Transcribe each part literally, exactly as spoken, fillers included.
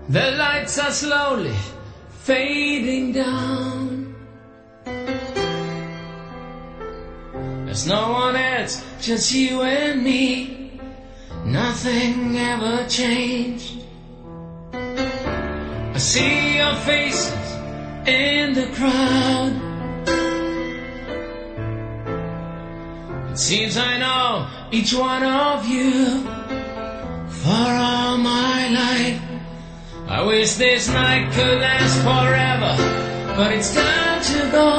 The lights are slowly fading down. There's no one else, just you and me. Nothing ever changed. I see your faces in the crowd. It seems I know each one of you for all my life. I wish this night could last forever, but it's time to go.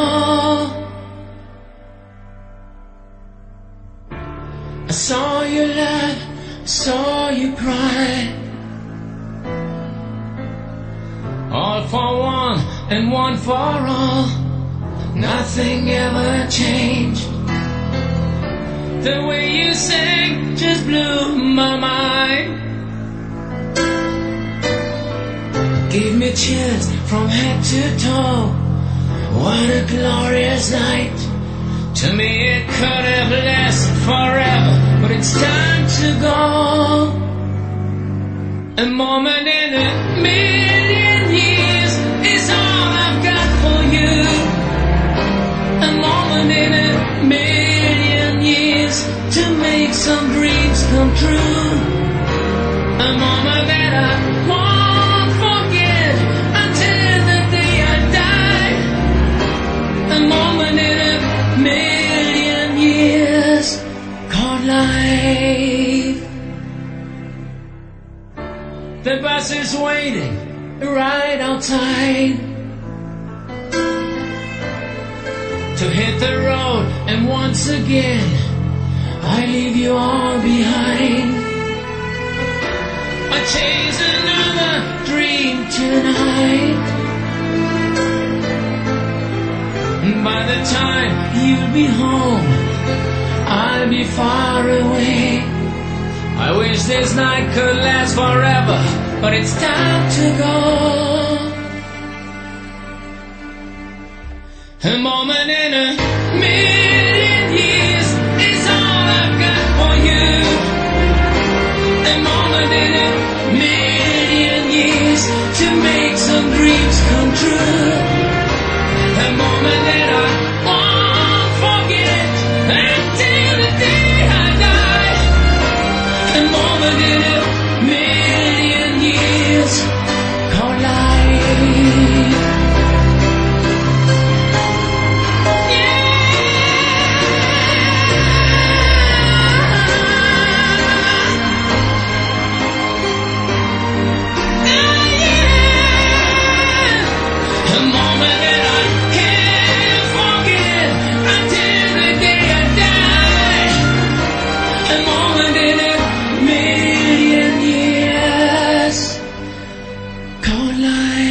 I saw you laugh, I saw you cry, all for one and one for all. Nothing ever changed. The way you sang just blew my mind. Gave me chills from head to toe. What a glorious night. To me it could have lasted forever, but it's time to go. A moment in a million years is all I've got for you. A moment in a million years to make some dreams come true. A moment that I won't forget until the day I die. A moment in a million years called life. The bus is waiting right outside to hit the road, and once again I leave you all behind. I chase another dream tonight, and by the time you'll be home, I'll be far away. I wish this night could last forever, but it's time to go. A moment in a million years is all I've got for you. A moment in a million years to make some dreams come true. A moment that I won't forget until the day I die. A moment in a million years called life. Life.